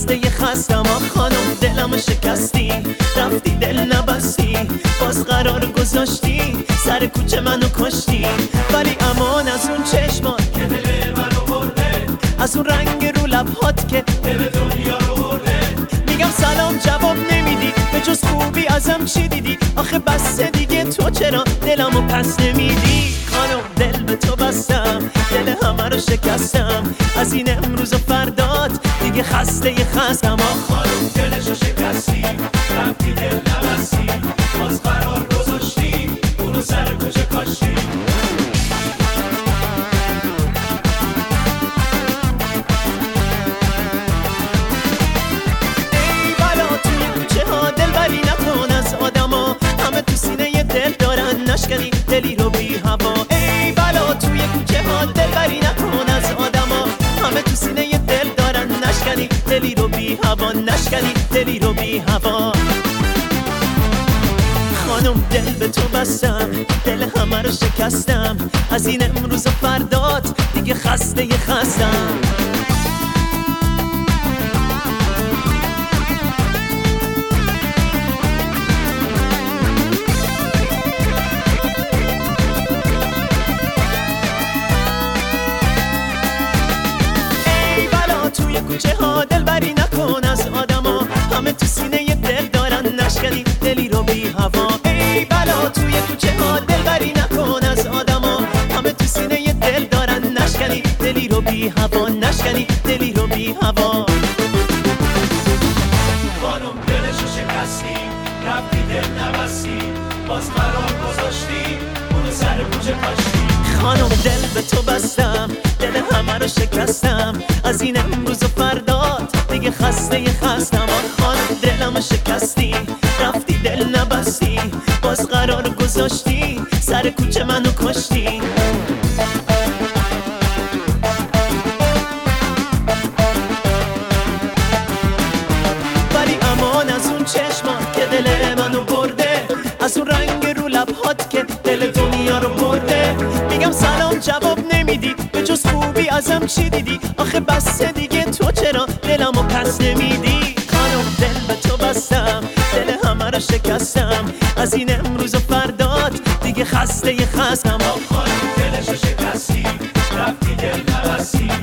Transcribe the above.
خسته خستم خانم دلم شکستی، رفتی دل نبستی، باز قرار گذاشتی سر کوچه منو کشتی. ولی امان از اون چشمات که دل منو برده، از اون رنگ رو لبهات که دل دنیا رو برده. میگم سلام جواب نمیدی، به جز خوبی ازم چی دیدی؟ آخه بس دیگه تو چرا دلمو پس نمیدی؟ خانم دل به تو بستم، دل همه رو شکستم، از این امروز و فردات دیگه خسته خستم. خانم دلشو شکستی، رفتی دل نبستی، باز قرار گذاشتی اونو سر کوچه کاشتی. ای بلا توی کوچه ها دلبری نکن از آدما، همه تو سینه دل دارن نشکنی دلی رو بی هوا. ای بلا توی کوچه ها دلبری نکن از آدما، همه تو سینه دل دارن نشکنی دلی رو بی هوا، نشکنی دلی رو بی هوا. خانم دل به تو بستم، دل همه رو شکستم، از این امروز و فردات دیگه خسته خستم. توی کوچه ها دلبری نکن از آدما، همه تو سینه دل دارن نشکنی دلی رو بی هوا. ای بلا توی کوچه ها دلبری نکن از آدما، همه تو سینه دل دارن نشکنی دلی رو بی هوا، نشکنی دلی رو بی هوا. خانم دلشو شکستی، رفتی دل نبستی، باز قرار گذاشتی اونو سر کوچه کاشتی. خانم دل به تو بستم، دل همه رو شکستم، از این امروز و فردات دیگه خسته خستم. خانم دلم شکستی، رفتی دل نبستی، باز قرار گذاشتی سر کوچه منو کشتی. ولی امان از اون چشمات که دل منو برده، از اون رنگ رو لبهات که دل دنیا رو برده. میگم سلام جواب نمیدی، به جز خوبی ازم چی دیدی؟ آخه بس دیگه تو چرا دلمو پس نمیدی؟ خانم دل به تو بستم، دل همه رو شکستم، از این امروز و فردات دیگه خسته خستم. خانم دلشو شکستی، رفتی دل نبستی،